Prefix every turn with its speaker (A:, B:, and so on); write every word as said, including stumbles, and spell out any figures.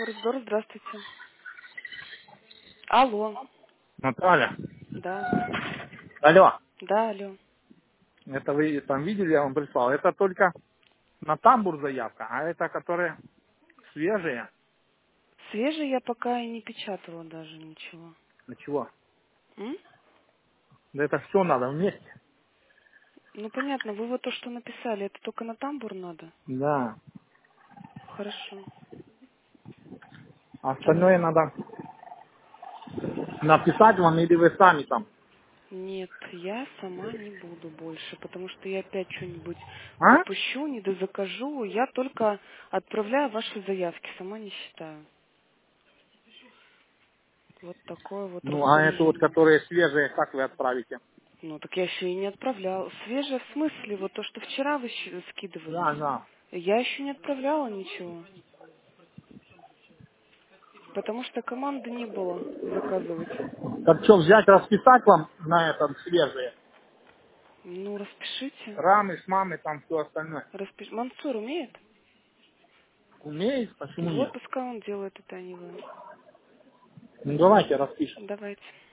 A: Форекс-Дор, здравствуйте. Алло.
B: Наталья.
A: Да.
B: Алло.
A: Да, алло.
B: Это вы там видели, я вам прислал. Это только на тамбур заявка, а это которые свежие.
A: Свежий я пока и не печатала даже ничего.
B: На чего?
A: М?
B: Да это все надо вместе.
A: Ну, понятно, вы вот то, что написали, это только на тамбур надо?
B: Да.
A: Хорошо.
B: А остальное
A: Давайте.
B: надо написать вам или вы сами там.
A: Нет, я сама не буду больше, потому что я опять что-нибудь
B: А?
A: пропущу, не дозакажу. Я только отправляю ваши заявки, сама не считаю. Вот такое вот
B: Ну, а это вот,
A: распоряжение.
B: которые свежие, как вы отправите?
A: Ну, так я еще и не отправляла. Свежее в смысле, вот то, что вчера вы щ- скидывали.
B: Да, да.
A: Я еще не отправляла ничего, потому что команды не было заказывать.
B: Так что, взять, расписать вам на этом свежие?
A: Ну, распишите.
B: Рамы, шмамы, там все остальное.
A: Распиш... Мансур умеет?
B: Умеешь? Почему
A: Вот
B: нет?
A: пускай он делает это, а не вы.
B: Ну, давайте распишем.
A: Давайте.